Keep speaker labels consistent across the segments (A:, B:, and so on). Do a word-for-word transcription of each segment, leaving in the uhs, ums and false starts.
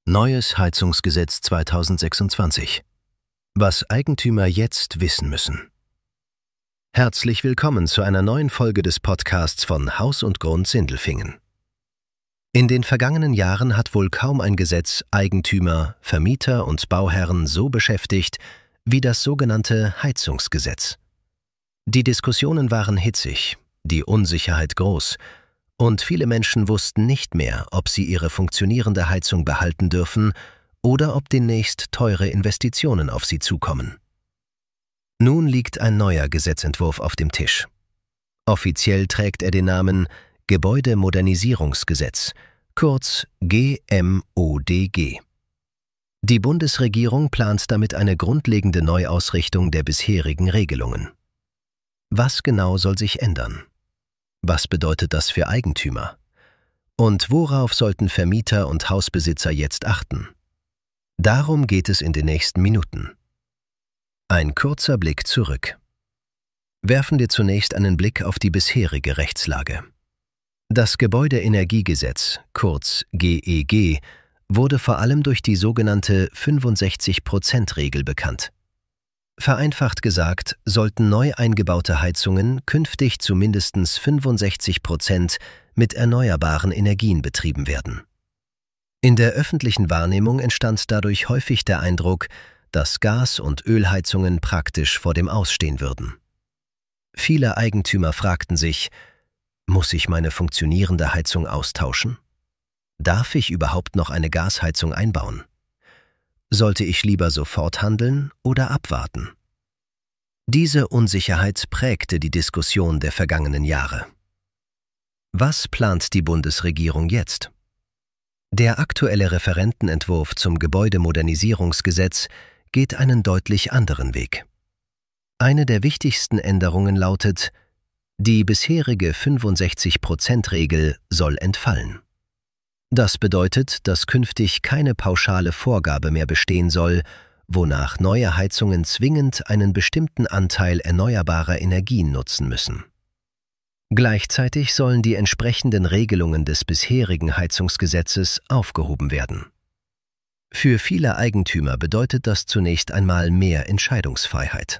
A: Neues Heizungsgesetz zweitausendsechsundzwanzig. Was Eigentümer jetzt wissen müssen. Herzlich willkommen zu einer neuen Folge des Podcasts von Haus und Grund Sindelfingen. In den vergangenen Jahren hat wohl kaum ein Gesetz Eigentümer, Vermieter und Bauherren so beschäftigt wie das sogenannte Heizungsgesetz. Die Diskussionen waren hitzig, die Unsicherheit groß, und viele Menschen wussten nicht mehr, ob sie ihre funktionierende Heizung behalten dürfen oder ob demnächst teure Investitionen auf sie zukommen. Nun liegt ein neuer Gesetzentwurf auf dem Tisch. Offiziell trägt er den Namen Gebäudemodernisierungsgesetz, kurz G M O D G. Die Bundesregierung plant damit eine grundlegende Neuausrichtung der bisherigen Regelungen. Was genau soll sich ändern? Was bedeutet das für Eigentümer? Und worauf sollten Vermieter und Hausbesitzer jetzt achten? Darum geht es in den nächsten Minuten. Ein kurzer Blick zurück. Werfen wir zunächst einen Blick auf die bisherige Rechtslage. Das Gebäudeenergiegesetz, kurz G E G, wurde vor allem durch die sogenannte fünfundsechzig Prozent Regel bekannt. Vereinfacht gesagt, sollten neu eingebaute Heizungen künftig zu mindestens fünfundsechzig Prozent mit erneuerbaren Energien betrieben werden. In der öffentlichen Wahrnehmung entstand dadurch häufig der Eindruck, dass Gas- und Ölheizungen praktisch vor dem Aus stehen würden. Viele Eigentümer fragten sich: Muss ich meine funktionierende Heizung austauschen? Darf ich überhaupt noch eine Gasheizung einbauen? Sollte ich lieber sofort handeln oder abwarten? Diese Unsicherheit prägte die Diskussion der vergangenen Jahre. Was plant die Bundesregierung jetzt? Der aktuelle Referentenentwurf zum Gebäudemodernisierungsgesetz geht einen deutlich anderen Weg. Eine der wichtigsten Änderungen lautet: Die bisherige fünfundsechzig Prozent Regel soll entfallen. Das bedeutet, dass künftig keine pauschale Vorgabe mehr bestehen soll, wonach neue Heizungen zwingend einen bestimmten Anteil erneuerbarer Energien nutzen müssen. Gleichzeitig sollen die entsprechenden Regelungen des bisherigen Heizungsgesetzes aufgehoben werden. Für viele Eigentümer bedeutet das zunächst einmal mehr Entscheidungsfreiheit.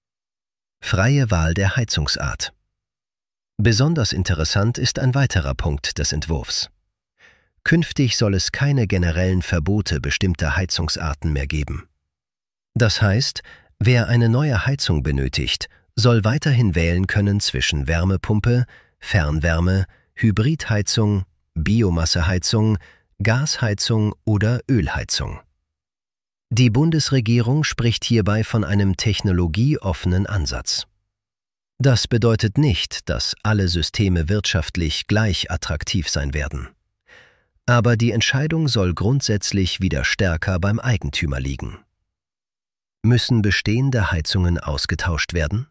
A: Freie Wahl der Heizungsart. Besonders interessant ist ein weiterer Punkt des Entwurfs. Künftig soll es keine generellen Verbote bestimmter Heizungsarten mehr geben. Das heißt, wer eine neue Heizung benötigt, soll weiterhin wählen können zwischen Wärmepumpe, Fernwärme, Hybridheizung, Biomasseheizung, Gasheizung oder Ölheizung. Die Bundesregierung spricht hierbei von einem technologieoffenen Ansatz. Das bedeutet nicht, dass alle Systeme wirtschaftlich gleich attraktiv sein werden. Aber die Entscheidung soll grundsätzlich wieder stärker beim Eigentümer liegen. Müssen bestehende Heizungen ausgetauscht werden?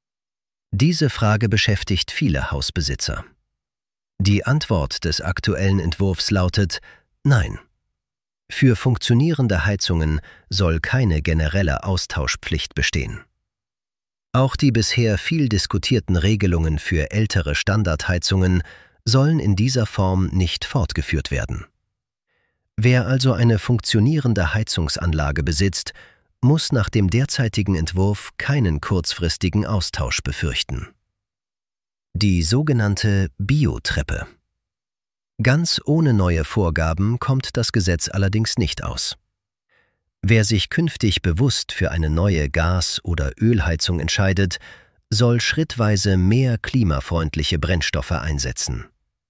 A: Diese Frage beschäftigt viele Hausbesitzer. Die Antwort des aktuellen Entwurfs lautet: Nein. Für funktionierende Heizungen soll keine generelle Austauschpflicht bestehen. Auch die bisher viel diskutierten Regelungen für ältere Standardheizungen sollen in dieser Form nicht fortgeführt werden. Wer also eine funktionierende Heizungsanlage besitzt, muss nach dem derzeitigen Entwurf keinen kurzfristigen Austausch befürchten. Die sogenannte Biotreppe. Ganz ohne neue Vorgaben kommt das Gesetz allerdings nicht aus. Wer sich künftig bewusst für eine neue Gas- oder Ölheizung entscheidet, soll schrittweise mehr klimafreundliche Brennstoffe einsetzen.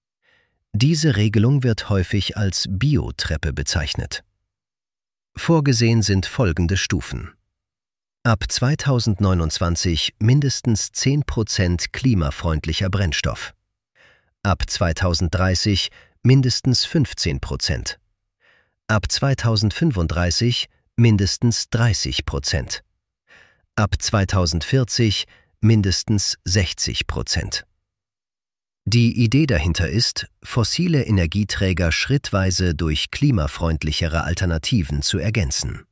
A: Diese Regelung wird häufig als Biotreppe bezeichnet. Vorgesehen sind folgende Stufen. Ab zweitausendneunundzwanzig mindestens zehn Prozent klimafreundlicher Brennstoff. Ab zweitausenddreißig mindestens fünfzehn Prozent. Ab zweitausendfünfunddreißig mindestens dreißig Prozent. Ab zweitausendvierzig mindestens sechzig Prozent. Die Idee dahinter ist, fossile Energieträger schrittweise durch klimafreundlichere Alternativen zu ergänzen.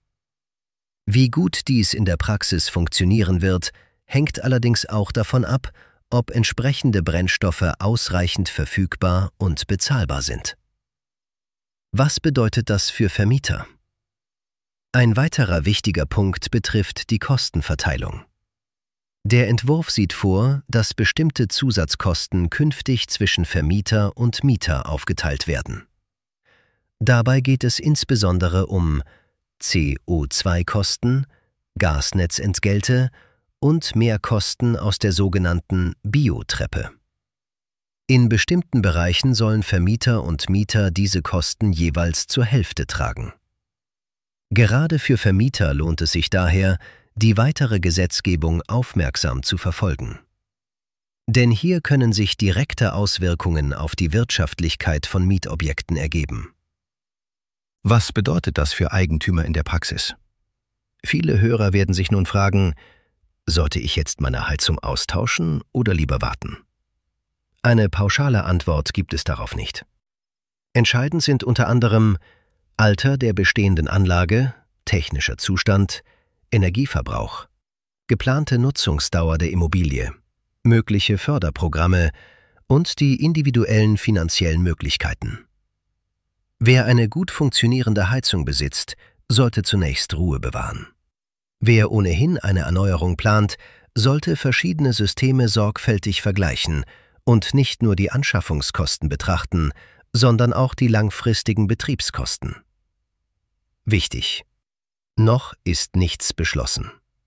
A: Wie gut dies in der Praxis funktionieren wird, hängt allerdings auch davon ab, ob entsprechende Brennstoffe ausreichend verfügbar und bezahlbar sind. Was bedeutet das für Vermieter? Ein weiterer wichtiger Punkt betrifft die Kostenverteilung. Der Entwurf sieht vor, dass bestimmte Zusatzkosten künftig zwischen Vermieter und Mieter aufgeteilt werden. Dabei geht es insbesondere um C O zwei Kosten, Gasnetzentgelte und Mehrkosten aus der sogenannten Biotreppe. In bestimmten Bereichen sollen Vermieter und Mieter diese Kosten jeweils zur Hälfte tragen. Gerade für Vermieter lohnt es sich daher, die weitere Gesetzgebung aufmerksam zu verfolgen. Denn hier können sich direkte Auswirkungen auf die Wirtschaftlichkeit von Mietobjekten ergeben.
B: Was bedeutet das für Eigentümer in der Praxis? Viele Hörer werden sich nun fragen, sollte ich jetzt meine Heizung austauschen oder lieber warten? Eine pauschale Antwort gibt es darauf nicht. Entscheidend sind unter anderem Alter der bestehenden Anlage, technischer Zustand, Energieverbrauch, geplante Nutzungsdauer der Immobilie, mögliche Förderprogramme und die individuellen finanziellen Möglichkeiten. Wer eine gut funktionierende Heizung besitzt, sollte zunächst Ruhe bewahren. Wer ohnehin eine Erneuerung plant, sollte verschiedene Systeme sorgfältig vergleichen und nicht nur die Anschaffungskosten betrachten, sondern auch die langfristigen Betriebskosten. Wichtig: Noch ist nichts beschlossen.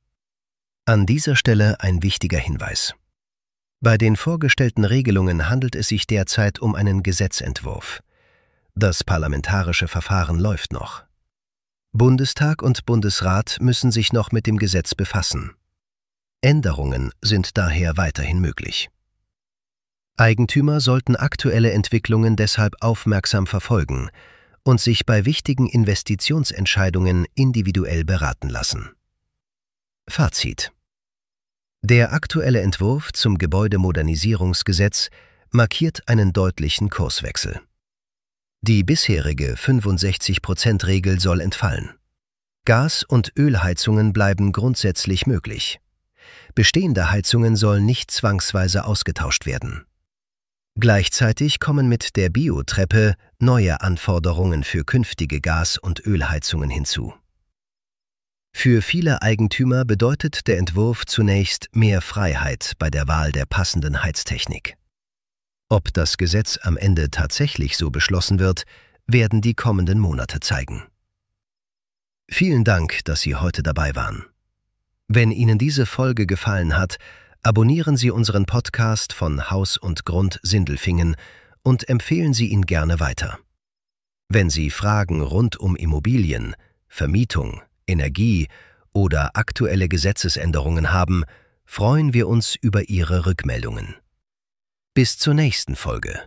B: An dieser Stelle ein wichtiger Hinweis. Bei den vorgestellten Regelungen handelt es sich derzeit um einen Gesetzentwurf. Das parlamentarische Verfahren läuft noch. Bundestag und Bundesrat müssen sich noch mit dem Gesetz befassen. Änderungen sind daher weiterhin möglich. Eigentümer sollten aktuelle Entwicklungen deshalb aufmerksam verfolgen und sich bei wichtigen Investitionsentscheidungen individuell beraten lassen. Fazit: Der aktuelle Entwurf zum Gebäudemodernisierungsgesetz markiert einen deutlichen Kurswechsel. Die bisherige fünfundsechzig Prozent Regel soll entfallen. Gas- und Ölheizungen bleiben grundsätzlich möglich. Bestehende Heizungen sollen nicht zwangsweise ausgetauscht werden. Gleichzeitig kommen mit der Biotreppe neue Anforderungen für künftige Gas- und Ölheizungen hinzu. Für viele Eigentümer bedeutet der Entwurf zunächst mehr Freiheit bei der Wahl der passenden Heiztechnik. Ob das Gesetz am Ende tatsächlich so beschlossen wird, werden die kommenden Monate zeigen. Vielen Dank, dass Sie heute dabei waren. Wenn Ihnen diese Folge gefallen hat, abonnieren Sie unseren Podcast von Haus und Grund Sindelfingen und empfehlen Sie ihn gerne weiter. Wenn Sie Fragen rund um Immobilien, Vermietung, Energie oder aktuelle Gesetzesänderungen haben, freuen wir uns über Ihre Rückmeldungen. Bis zur nächsten Folge.